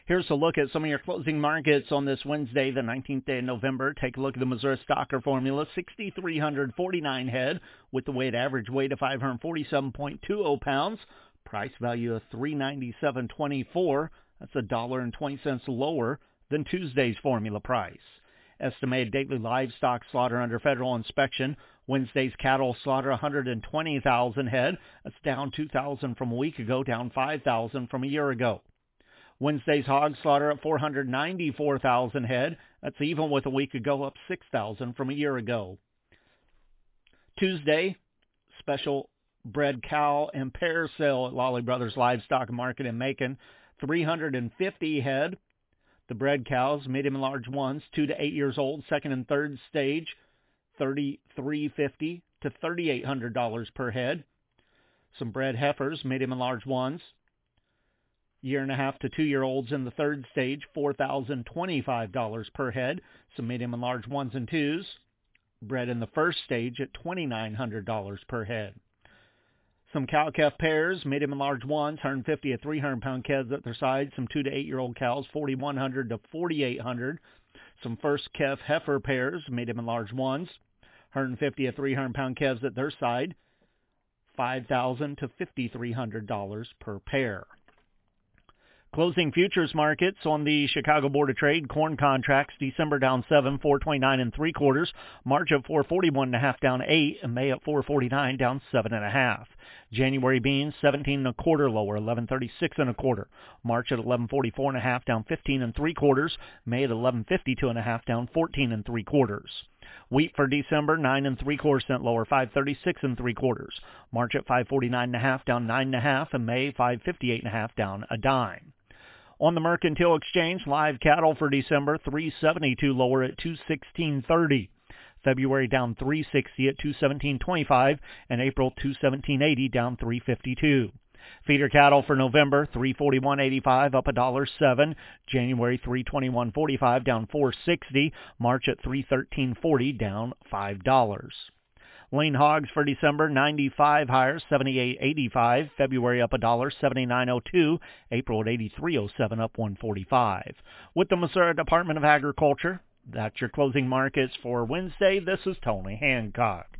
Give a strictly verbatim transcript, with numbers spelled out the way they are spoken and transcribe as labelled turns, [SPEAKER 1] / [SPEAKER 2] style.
[SPEAKER 1] Here's a look at some of your closing markets on this Wednesday, the nineteenth day of November. Take a look at the Missouri Stocker Formula, six thousand three hundred forty-nine head with the weighted average weight of five hundred forty-seven point two zero pounds. Price value of three hundred ninety-seven dollars and twenty-four cents. That's a dollar and twenty cents lower than Tuesday's formula price. Estimated daily livestock slaughter under federal inspection. Wednesday's cattle slaughter one hundred twenty thousand head. That's down two thousand from a week ago, down five thousand from a year ago. Wednesday's hog slaughter at four hundred ninety-four thousand head. That's even with a week ago, up six thousand from a year ago. Tuesday, special bred cow and pair sale at Lolly Brothers Livestock Market in Macon. three hundred fifty head. The bred cows, medium and large ones, two to eight years old, second and third stage, thirty-three fifty to thirty-eight hundred dollars per head. Some bred heifers, medium and large ones, year and a half to two-year-olds in the third stage, four thousand twenty-five dollars per head. Some medium and large ones and twos, bred in the first stage at twenty-nine hundred dollars per head. Some cow-calf pairs, medium and large ones, one hundred fifty to three hundred pound calves at their sides. Some two to eight-year-old cows, forty-one hundred to forty-eight hundred. Some first calf heifer pairs, medium and large ones, one hundred fifty to three hundred pound calves at their side, five thousand to fifty-three hundred dollars per pair. Closing futures markets on the Chicago Board of Trade. Corn contracts, December down seven, four twenty-nine and three quarters. March at four forty-one and a half, down eight, and May at four forty-nine, down seven and a half. January beans, seventeen and a quarter lower, eleven thirty-six and a quarter. March at eleven forty-four and a half, down fifteen and three quarters. May at eleven fifty-two and a half, down fourteen and three quarters. Wheat for December, nine and three quarter cent lower, five thirty-six and three quarters. March at five forty-nine and a half, down nine and a half, and May five fifty-eight and a half, down a dime. On the Mercantile Exchange, live cattle for December, three seventy-two lower at two sixteen thirty. February down three sixty at two seventeen twenty-five, and April two seventeen eighty, down three fifty-two. Feeder cattle for November, three forty-one eighty-five, up a dollar seven. January three twenty-one forty-five, down four sixty. March at three thirteen forty, down five dollars. Lean hogs for December, ninety-five higher, seventy-eight eighty-five. February up a dollar, seventy-nine oh two. April at eighty-three oh seven, up one forty-five. With the Missouri Department of Agriculture, that's your closing markets for Wednesday. This is Tony Hancock.